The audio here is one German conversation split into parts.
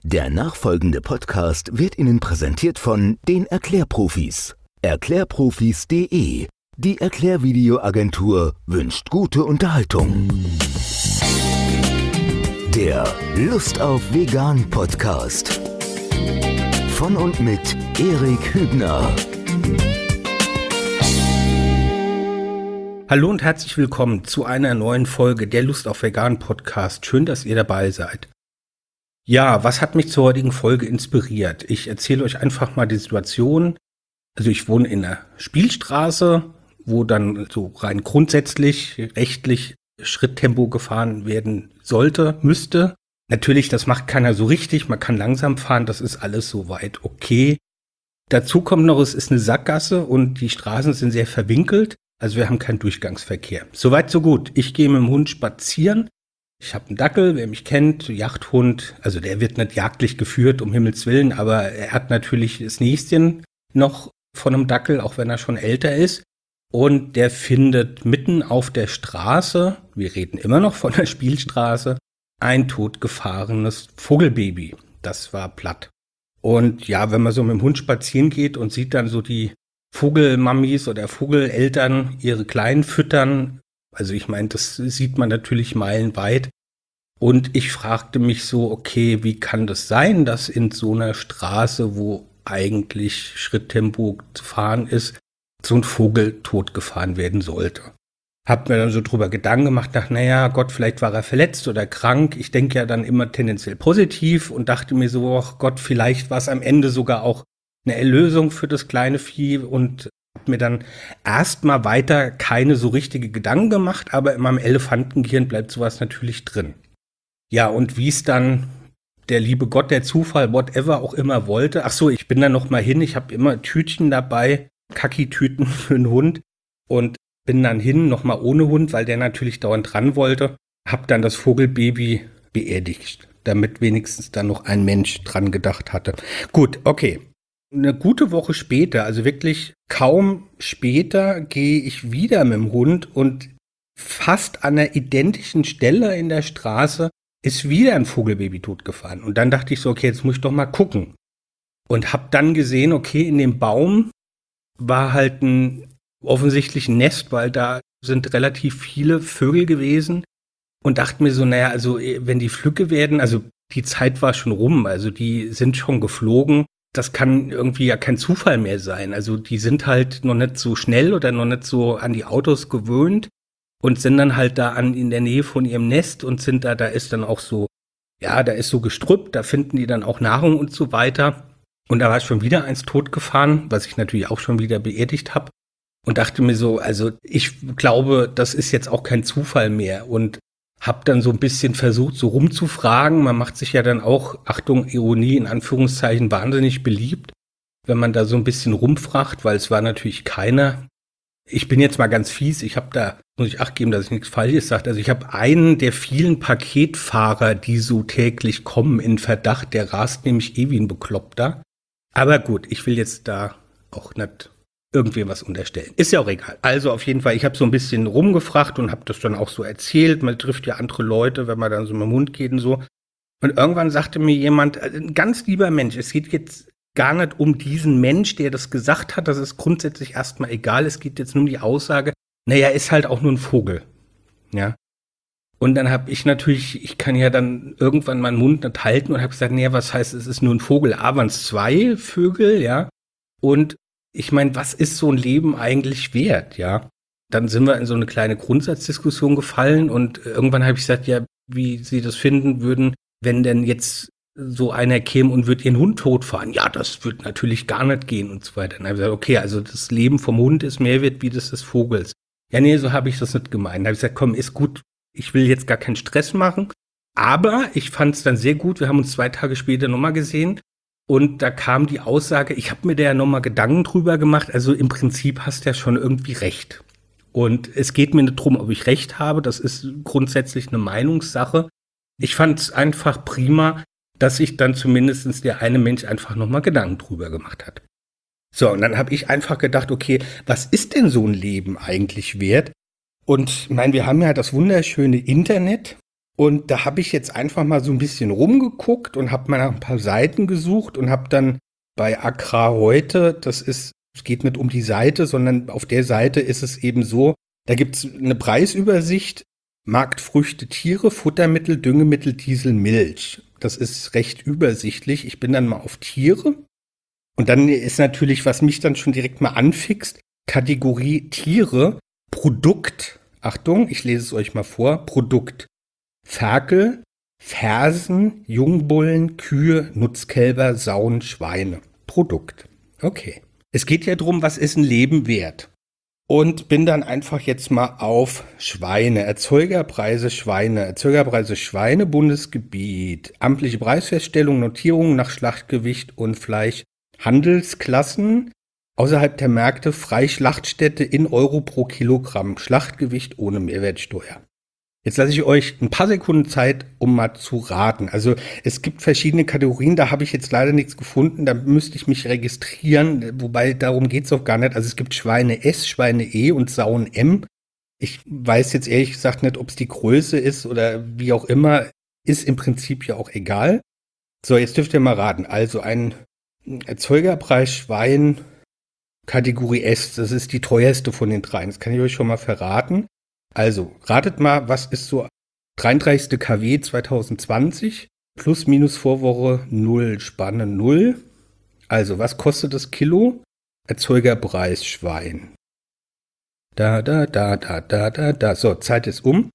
Der nachfolgende Podcast wird Ihnen präsentiert von den Erklärprofis. Erklärprofis.de. Die Erklärvideoagentur wünscht gute Unterhaltung. Der Lust auf Vegan Podcast. Von und mit Erik Hübner. Hallo und herzlich willkommen zu einer neuen Folge der Lust auf Vegan Podcast. Schön, dass ihr dabei seid. Ja, was hat mich zur heutigen Folge inspiriert? Ich erzähle euch einfach mal die Situation. Also ich wohne in einer Spielstraße, wo dann so rein grundsätzlich rechtlich Schritttempo gefahren werden sollte, müsste. Natürlich, das macht keiner so richtig. Man kann langsam fahren, das ist alles soweit okay. Dazu kommt noch, es ist eine Sackgasse und die Straßen sind sehr verwinkelt. Also wir haben keinen Durchgangsverkehr. Soweit, so gut. Ich gehe mit dem Hund spazieren. Ich habe einen Dackel, wer mich kennt, Jagdhund. Also der wird nicht jagdlich geführt, um Himmels Willen, aber er hat natürlich das Näschen noch von einem Dackel, auch wenn er schon älter ist. Und der findet mitten auf der Straße, wir reden immer noch von der Spielstraße, ein totgefahrenes Vogelbaby. Das war platt. Und ja, wenn man so mit dem Hund spazieren geht und sieht dann so die Vogelmamis oder Vogeleltern ihre Kleinen füttern, also ich meine, das sieht man natürlich meilenweit. Und ich fragte mich so, okay, wie kann das sein, dass in so einer Straße, wo eigentlich Schritttempo zu fahren ist, so ein Vogel totgefahren werden sollte. Hab mir dann so drüber Gedanken gemacht, dachte, naja, Gott, vielleicht war er verletzt oder krank. Ich denke ja dann immer tendenziell positiv und dachte mir so, ach Gott, vielleicht war es am Ende sogar auch eine Erlösung für das kleine Vieh und habe mir dann erstmal weiter keine so richtige Gedanken gemacht, aber in meinem Elefantengehirn bleibt sowas natürlich drin. Ja, und wie es dann der liebe Gott, der Zufall, whatever auch immer wollte. Ach so, ich bin dann noch mal hin, ich habe immer Tütchen dabei, Kaki-Tüten für einen Hund und bin dann hin, noch mal ohne Hund, weil der natürlich dauernd dran wollte. Hab dann das Vogelbaby beerdigt, damit wenigstens dann noch ein Mensch dran gedacht hatte. Gut, okay. Eine gute Woche später, also wirklich kaum später, gehe ich wieder mit dem Hund und fast an der identischen Stelle in der Straße ist wieder ein Vogelbaby totgefahren. Und dann dachte ich so, okay, jetzt muss ich doch mal gucken. Und habe dann gesehen, okay, in dem Baum war halt offensichtlich ein Nest, weil da sind relativ viele Vögel gewesen. Und dachte mir so, naja, also wenn die Flügge werden, also die Zeit war schon rum, also die sind schon geflogen. Das kann irgendwie ja kein Zufall mehr sein. Also die sind halt noch nicht so schnell oder noch nicht so an die Autos gewöhnt und sind dann halt da in der Nähe von ihrem Nest und sind da ist dann auch so, ja, da ist so Gestrüpp, da finden die dann auch Nahrung und so weiter. Und da war schon wieder eins totgefahren, was ich natürlich auch schon wieder beerdigt habe und dachte mir so, also ich glaube, das ist jetzt auch kein Zufall mehr und hab dann so ein bisschen versucht, so rumzufragen. Man macht sich ja dann auch, Achtung, Ironie in Anführungszeichen, wahnsinnig beliebt, wenn man da so ein bisschen rumfragt, weil es war natürlich keiner. Ich bin jetzt mal ganz fies, muss ich Acht geben, dass ich nichts Falsches sage. Also ich habe einen der vielen Paketfahrer, die so täglich kommen, in Verdacht, der rast nämlich wie ein Bekloppter. Aber gut, ich will jetzt da auch nicht irgendwem was unterstellen. Ist ja auch egal. Also auf jeden Fall, ich habe so ein bisschen rumgefragt und habe das dann auch so erzählt. Man trifft ja andere Leute, wenn man dann so mit dem Hund geht und so. Und irgendwann sagte mir jemand, ein ganz lieber Mensch, es geht jetzt gar nicht um diesen Mensch, der das gesagt hat. Das ist grundsätzlich erstmal egal. Es geht jetzt nur um die Aussage, naja, ist halt auch nur ein Vogel. Ja. Und dann habe ich natürlich, ich kann ja dann irgendwann meinen Mund nicht halten und habe gesagt, naja, was heißt, es ist nur ein Vogel? A, waren es 2 Vögel, ja. Und ich meine, was ist so ein Leben eigentlich wert, ja? Dann sind wir in so eine kleine Grundsatzdiskussion gefallen und irgendwann habe ich gesagt, ja, wie Sie das finden würden, wenn denn jetzt so einer käme und würde Ihren Hund totfahren. Ja, das wird natürlich gar nicht gehen und so weiter. Dann habe ich gesagt, okay, also das Leben vom Hund ist mehr wert wie das des Vogels. Ja, nee, so habe ich das nicht gemeint. Dann habe ich gesagt, komm, ist gut, ich will jetzt gar keinen Stress machen. Aber ich fand es dann sehr gut, wir haben uns 2 Tage später nochmal gesehen. Und da kam die Aussage, ich habe mir da ja nochmal Gedanken drüber gemacht, also im Prinzip hast du ja schon irgendwie recht. Und es geht mir nicht drum, ob ich recht habe, das ist grundsätzlich eine Meinungssache. Ich fand es einfach prima, dass sich dann zumindest der eine Mensch einfach nochmal Gedanken drüber gemacht hat. So, und dann habe ich einfach gedacht, okay, was ist denn so ein Leben eigentlich wert? Und ich meine, wir haben ja das wunderschöne Internet Und da habe ich jetzt einfach mal so ein bisschen rumgeguckt und habe mal nach ein paar Seiten gesucht und habe dann bei Agrar heute, es geht nicht um die Seite, sondern auf der Seite ist es eben so, da gibt es eine Preisübersicht, Marktfrüchte, Tiere, Futtermittel, Düngemittel, Diesel, Milch. Das ist recht übersichtlich. Ich bin dann mal auf Tiere. Und dann ist natürlich, was mich dann schon direkt mal anfixt, Kategorie Tiere, Produkt. Achtung, ich lese es euch mal vor. Produkt. Ferkel, Fersen, Jungbullen, Kühe, Nutzkälber, Sauen, Schweine. Produkt. Okay. Es geht ja darum, was ist ein Leben wert? Und bin dann einfach jetzt mal auf Schweine, Erzeugerpreise Schweine, Bundesgebiet, amtliche Preisfeststellung, Notierung nach Schlachtgewicht und Fleisch, Handelsklassen, außerhalb der Märkte, Freischlachtstätte in Euro pro Kilogramm, Schlachtgewicht ohne Mehrwertsteuer. Jetzt lasse ich euch ein paar Sekunden Zeit, um mal zu raten. Also es gibt verschiedene Kategorien, da habe ich jetzt leider nichts gefunden, da müsste ich mich registrieren, wobei darum geht es auch gar nicht. Also es gibt Schweine S, Schweine E und Sauen M. Ich weiß jetzt ehrlich gesagt nicht, ob es die Größe ist oder wie auch immer, ist im Prinzip ja auch egal. So, jetzt dürft ihr mal raten. Also ein Erzeugerpreis Schwein, Kategorie S, das ist die teuerste von den dreien, das kann ich euch schon mal verraten. Also, ratet mal, was ist so 33. KW 2020, plus minus Vorwoche 0, Spanne 0. Also, was kostet das Kilo? Erzeugerpreis Schwein. So, Zeit ist um.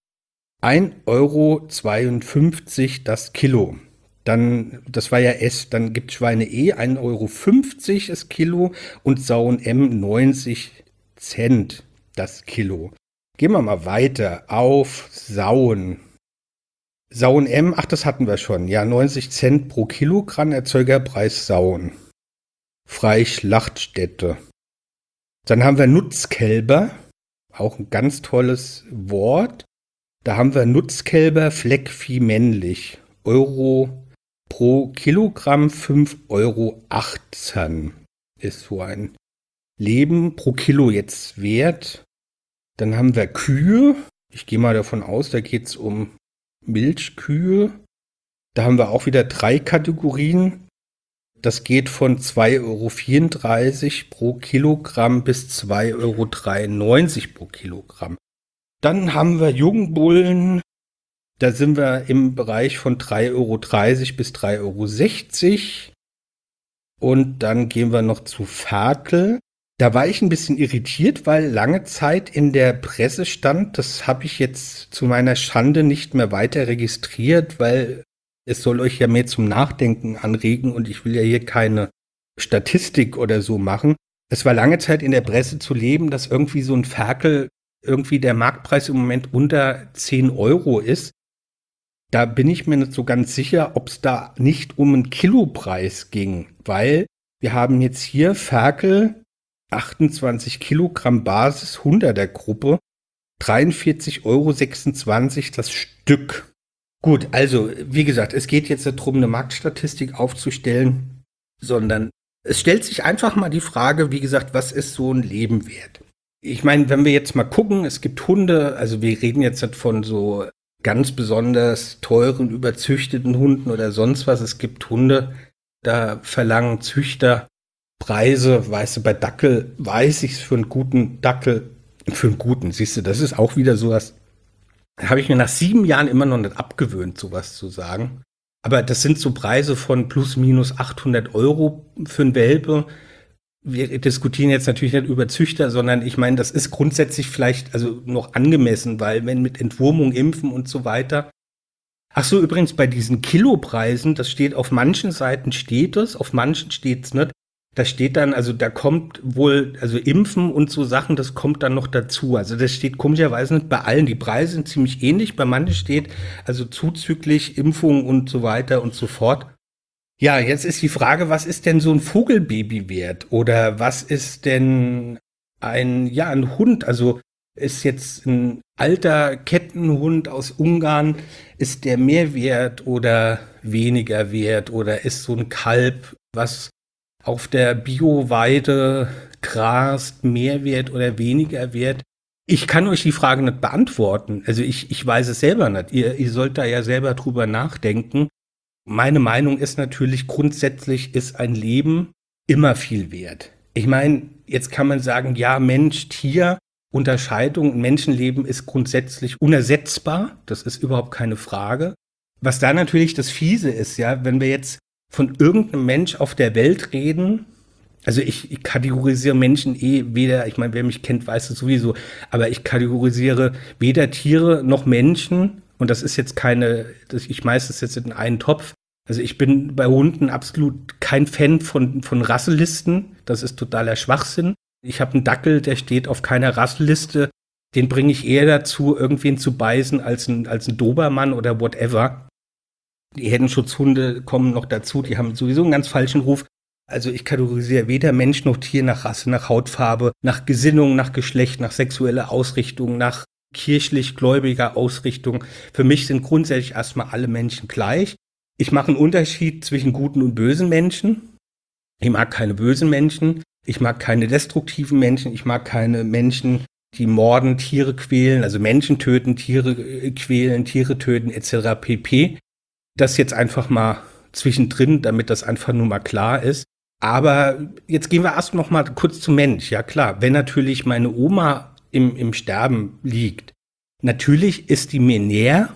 1,52 € das Kilo. Dann, das war ja S, dann gibt Schweine E 1,50 € das Kilo und Sauen M 90 Cent das Kilo. Gehen wir mal weiter auf Sauen. Sauen M, ach, das hatten wir schon. Ja, 90 Cent pro Kilogramm Erzeugerpreis Sauen. Freischlachtstätte. Dann haben wir Nutzkälber. Auch ein ganz tolles Wort. Da haben wir Nutzkälber Fleckvieh männlich. Euro pro Kilogramm 5,18 € ist so ein Leben pro Kilo jetzt wert. Dann haben wir Kühe. Ich gehe mal davon aus, da geht es um Milchkühe. Da haben wir auch wieder 3 Kategorien. Das geht von 2,34 € pro Kilogramm bis 2,93 € pro Kilogramm. Dann haben wir Jungbullen. Da sind wir im Bereich von 3,30 € bis 3,60 €. Und dann gehen wir noch zu Ferkel. Da war ich ein bisschen irritiert, weil lange Zeit in der Presse stand, das habe ich jetzt zu meiner Schande nicht mehr weiter registriert, weil es soll euch ja mehr zum Nachdenken anregen und ich will ja hier keine Statistik oder so machen. Es war lange Zeit in der Presse zu leben, dass irgendwie so ein Ferkel, irgendwie der Marktpreis im Moment unter 10 € ist. Da bin ich mir nicht so ganz sicher, ob es da nicht um einen Kilopreis ging, weil wir haben jetzt hier Ferkel 28 Kilogramm Basis 100er Gruppe, 43,26 € das Stück. Gut, also wie gesagt, es geht jetzt nicht darum, eine Marktstatistik aufzustellen, sondern es stellt sich einfach mal die Frage, wie gesagt, was ist so ein Leben wert? Ich meine, wenn wir jetzt mal gucken, es gibt Hunde, also wir reden jetzt nicht von so ganz besonders teuren, überzüchteten Hunden oder sonst was. Es gibt Hunde, da verlangen Züchter Preise, weißt du, bei Dackel weiß ich es für einen guten Dackel, für einen guten, siehst du, das ist auch wieder sowas, habe ich mir nach 7 Jahren immer noch nicht abgewöhnt, sowas zu sagen. Aber das sind so Preise von plus minus 800 € für einen Welpe. Wir diskutieren jetzt natürlich nicht über Züchter, sondern ich meine, das ist grundsätzlich vielleicht also noch angemessen, weil wenn mit Entwurmung, Impfen und so weiter. Ach so, übrigens bei diesen Kilopreisen, das steht auf manchen Seiten steht es, auf manchen steht es nicht. Da steht dann, also da kommt wohl, also Impfen und so Sachen, das kommt dann noch dazu. Also das steht komischerweise nicht bei allen. Die Preise sind ziemlich ähnlich. Bei manchen steht also zuzüglich Impfung und so weiter und so fort. Ja, jetzt ist die Frage, was ist denn so ein Vogelbaby wert? Oder was ist denn ein Hund? Also ist jetzt ein alter Kettenhund aus Ungarn, ist der mehr wert oder weniger wert? Oder ist so ein Kalb, was auf der Bioweide grast, mehr wert oder weniger wert? Ich kann euch die Frage nicht beantworten. Also ich weiß es selber nicht. Ihr sollt da ja selber drüber nachdenken. Meine Meinung ist natürlich, grundsätzlich ist ein Leben immer viel wert. Ich meine, jetzt kann man sagen, ja, Mensch, Tier, Unterscheidung, ein Menschenleben ist grundsätzlich unersetzbar. Das ist überhaupt keine Frage. Was da natürlich das Fiese ist, ja, wenn wir jetzt von irgendeinem Mensch auf der Welt reden, also ich kategorisiere Menschen weder, ich meine, wer mich kennt, weiß es sowieso, aber ich kategorisiere weder Tiere noch Menschen, und das ist jetzt ich schmeiße es jetzt in einen Topf. Also ich bin bei Hunden absolut kein Fan von Rasselisten, das ist totaler Schwachsinn. Ich habe einen Dackel, der steht auf keiner Rasselliste, den bringe ich eher dazu, irgendwen zu beißen, als ein Dobermann oder whatever. Die Herdenschutzhunde kommen noch dazu, die haben sowieso einen ganz falschen Ruf. Also ich kategorisiere weder Mensch noch Tier nach Rasse, nach Hautfarbe, nach Gesinnung, nach Geschlecht, nach sexueller Ausrichtung, nach kirchlich-gläubiger Ausrichtung. Für mich sind grundsätzlich erstmal alle Menschen gleich. Ich mache einen Unterschied zwischen guten und bösen Menschen. Ich mag keine bösen Menschen. Ich mag keine destruktiven Menschen. Ich mag keine Menschen, die morden, Tiere quälen, also Menschen töten, Tiere quälen, Tiere töten etc. pp. Das jetzt einfach mal zwischendrin, damit das einfach nur mal klar ist. Aber jetzt gehen wir erst noch mal kurz zum Mensch. Ja klar, wenn natürlich meine Oma im Sterben liegt, natürlich ist die mir näher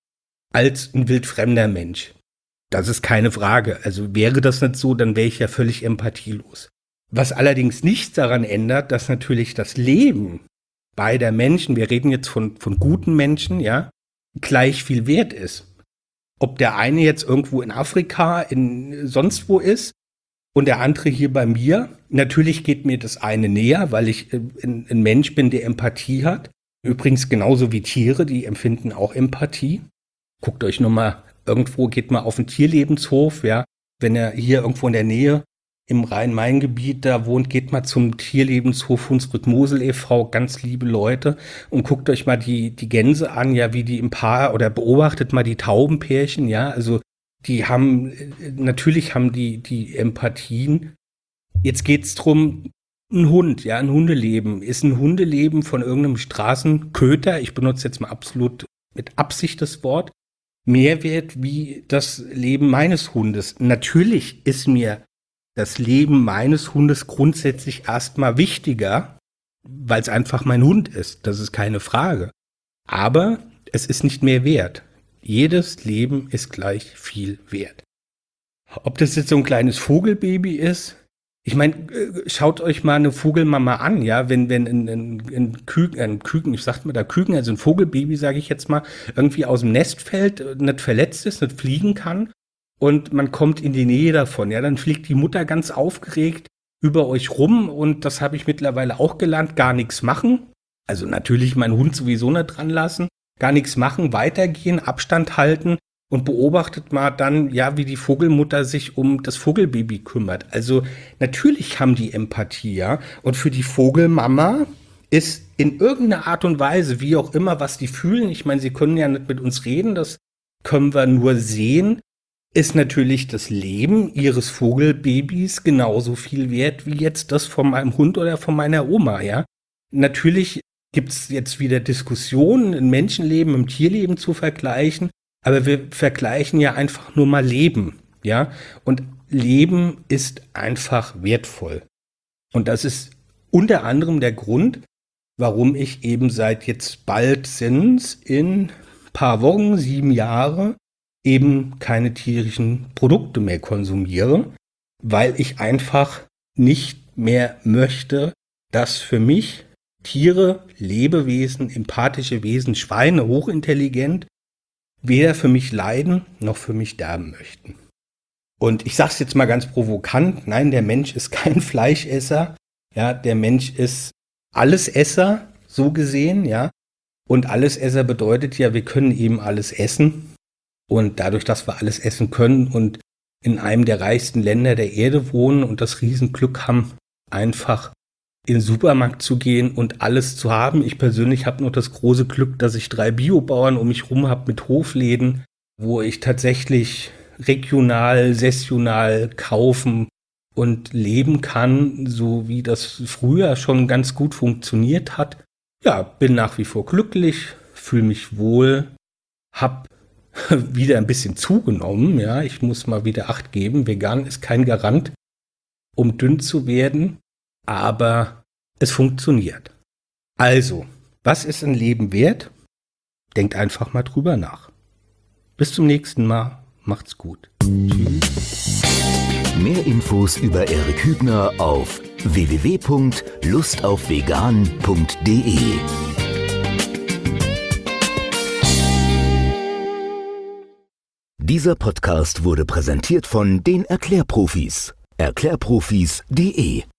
als ein wildfremder Mensch. Das ist keine Frage. Also wäre das nicht so, dann wäre ich ja völlig empathielos. Was allerdings nichts daran ändert, dass natürlich das Leben beider Menschen, wir reden jetzt von guten Menschen, ja, gleich viel wert ist. Ob der eine jetzt irgendwo in Afrika, in sonst wo ist und der andere hier bei mir, natürlich geht mir das eine näher, weil ich ein Mensch bin, der Empathie hat. Übrigens genauso wie Tiere, die empfinden auch Empathie. Guckt euch nur mal irgendwo, geht mal auf den Tierlebenshof, ja. Wenn er hier irgendwo in der Nähe im Rhein-Main-Gebiet da wohnt, geht mal zum Tierlebenshof Hunsrück-Mosel e.V., ganz liebe Leute, und guckt euch mal die Gänse an, ja, wie die im Paar, oder beobachtet mal die Taubenpärchen, ja, also natürlich haben die Empathien. Jetzt geht's drum, ein Hund, ja, ein Hundeleben. Ist ein Hundeleben von irgendeinem Straßenköter, ich benutze jetzt mal absolut mit Absicht das Wort, mehr wert wie das Leben meines Hundes? Natürlich ist mir das Leben meines Hundes grundsätzlich erstmal wichtiger, weil es einfach mein Hund ist. Das ist keine Frage. Aber es ist nicht mehr wert. Jedes Leben ist gleich viel wert. Ob das jetzt so ein kleines Vogelbaby ist, ich meine, schaut euch mal eine Vogelmama an, ja, wenn ein Küken, ich sag mal da Küken, also ein Vogelbaby, sage ich jetzt mal, irgendwie aus dem Nest fällt, nicht verletzt ist, nicht fliegen kann und man kommt in die Nähe davon, ja, dann fliegt die Mutter ganz aufgeregt über euch rum und das habe ich mittlerweile auch gelernt, gar nichts machen, also natürlich meinen Hund sowieso nicht dran lassen, gar nichts machen, weitergehen, Abstand halten und beobachtet mal dann, ja, wie die Vogelmutter sich um das Vogelbaby kümmert. Also natürlich haben die Empathie, ja. Und für die Vogelmama ist in irgendeiner Art und Weise, wie auch immer, was die fühlen, ich meine, sie können ja nicht mit uns reden, das können wir nur sehen, ist natürlich das Leben ihres Vogelbabys genauso viel wert wie jetzt das von meinem Hund oder von meiner Oma, ja. Natürlich gibt es jetzt wieder Diskussionen, ein Menschenleben im Tierleben zu vergleichen, aber wir vergleichen ja einfach nur mal Leben, ja? Und Leben ist einfach wertvoll. Und das ist unter anderem der Grund, warum ich eben seit jetzt bald sind's in paar Wochen, 7 Jahre, eben keine tierischen Produkte mehr konsumiere, weil ich einfach nicht mehr möchte, dass für mich Tiere, Lebewesen, empathische Wesen, Schweine, hochintelligent, weder für mich leiden, noch für mich sterben möchten. Und ich sag's jetzt mal ganz provokant, nein, der Mensch ist kein Fleischesser, ja, der Mensch ist Allesesser, so gesehen, ja. Und Allesesser bedeutet ja, wir können eben alles essen. Und dadurch, dass wir alles essen können und in einem der reichsten Länder der Erde wohnen und das Riesenglück haben, einfach in den Supermarkt zu gehen und alles zu haben. Ich persönlich habe noch das große Glück, dass ich 3 Biobauern um mich rum habe mit Hofläden, wo ich tatsächlich regional, saisonal kaufen und leben kann, so wie das früher schon ganz gut funktioniert hat. Ja, bin nach wie vor glücklich, fühle mich wohl, hab wieder ein bisschen zugenommen. Ja, ich muss mal wieder Acht geben. Vegan ist kein Garant, um dünn zu werden, aber es funktioniert. Also, was ist ein Leben wert? Denkt einfach mal drüber nach. Bis zum nächsten Mal. Macht's gut. Tschüss. Mehr Infos über Erik Hübner auf www.lustaufvegan.de. Dieser Podcast wurde präsentiert von den Erklärprofis. Erklärprofis.de